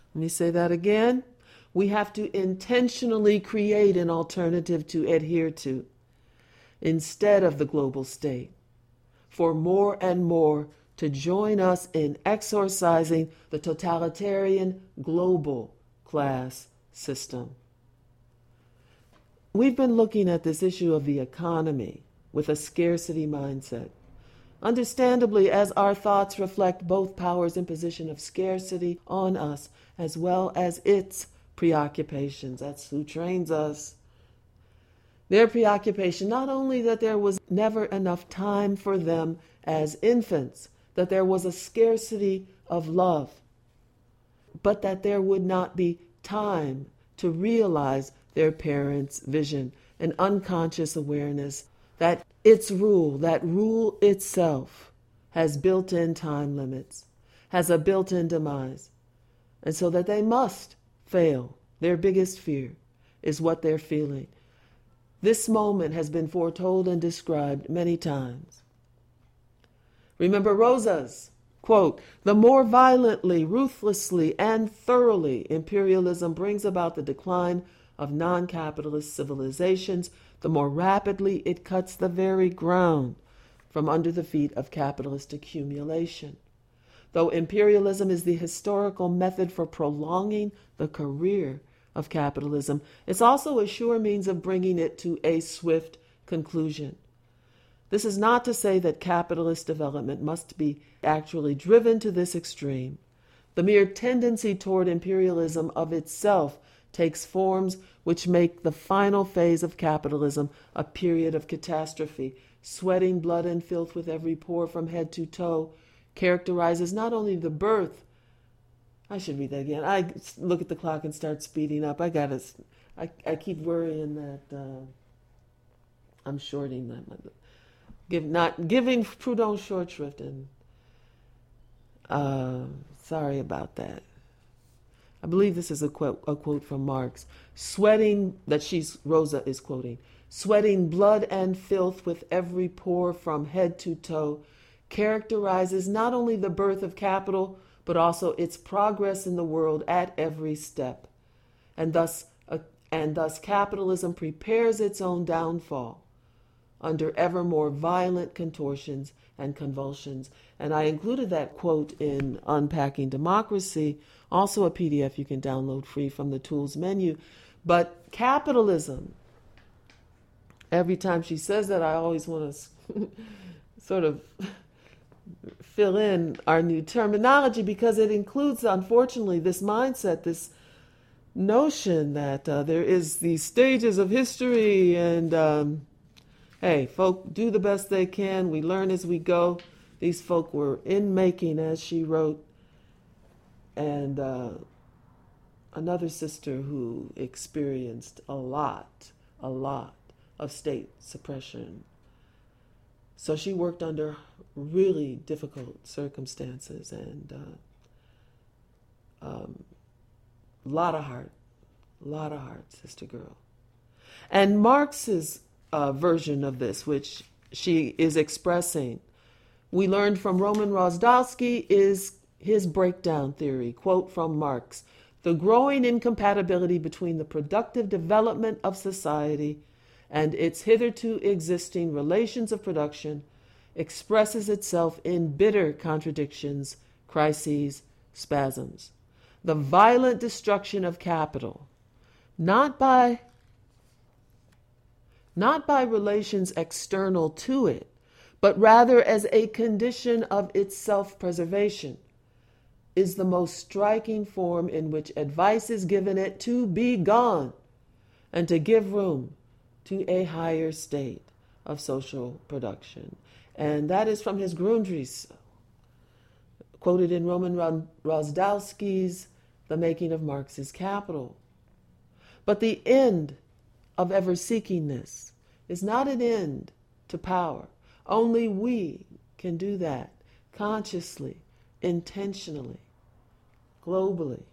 Let me say that again. We have to intentionally create an alternative to adhere to instead of the global state, for more and more to join us in exorcising the totalitarian global class system. We've been looking at this issue of the economy with a scarcity mindset. Understandably, as our thoughts reflect both powers' imposition of scarcity on us as well as its preoccupations. That's who trains us. Their preoccupation, not only that there was never enough time for them as infants, that there was a scarcity of love, but that there would not be time to realize their parents' vision, an unconscious awareness that its rule, that rule itself, has built-in time limits, has a built-in demise, and so that they must fail. Their biggest fear is what they're feeling. This moment has been foretold and described many times. Remember Rosa's quote, "The more violently, ruthlessly, and thoroughly imperialism brings about the decline of non-capitalist civilizations, the more rapidly it cuts the very ground from under the feet of capitalist accumulation. Though imperialism is the historical method for prolonging the career of capitalism, it's also a sure means of bringing it to a swift conclusion. This is not to say that capitalist development must be actually driven to this extreme. The mere tendency toward imperialism of itself takes forms which make the final phase of capitalism a period of catastrophe. Sweating blood and filth with every pore from head to toe characterizes not only the birth." I should read that again. I look at the clock and start speeding up. I keep worrying that I'm shorting that. Not giving Proudhon short shrift, and sorry about that. I believe this is a quote from Marx. Rosa is quoting, "Sweating blood and filth with every pore from head to toe characterizes not only the birth of capital, but also its progress in the world at every step. And thus capitalism prepares its own downfall under ever more violent contortions and convulsions." And I included that quote in Unpacking Democracy, also a PDF you can download free from the tools menu. But capitalism, every time she says that, I always want to sort of fill in our new terminology, because it includes, unfortunately, this mindset, this notion that there is these stages of history, and hey, folk do the best they can. We learn as we go. These folk were in making, as she wrote. And another sister who experienced a lot of state suppression. So she worked under really difficult circumstances, and a lot of heart, sister girl. And Marx's version of this, which she is expressing, we learned from Roman Rozdalsky, is his breakdown theory. Quote from Marx: "The growing incompatibility between the productive development of society and its hitherto existing relations of production expresses itself in bitter contradictions, crises, spasms. The violent destruction of capital, not by relations external to it, but rather as a condition of its self-preservation, is the most striking form in which advice is given it to be gone and to give room to a higher state of social production." And that is from his Grundrisse, quoted in Roman Rozdalsky's The Making of Marx's Capital. But the end of ever seeking this is not an end to power. Only we can do that consciously, intentionally, globally.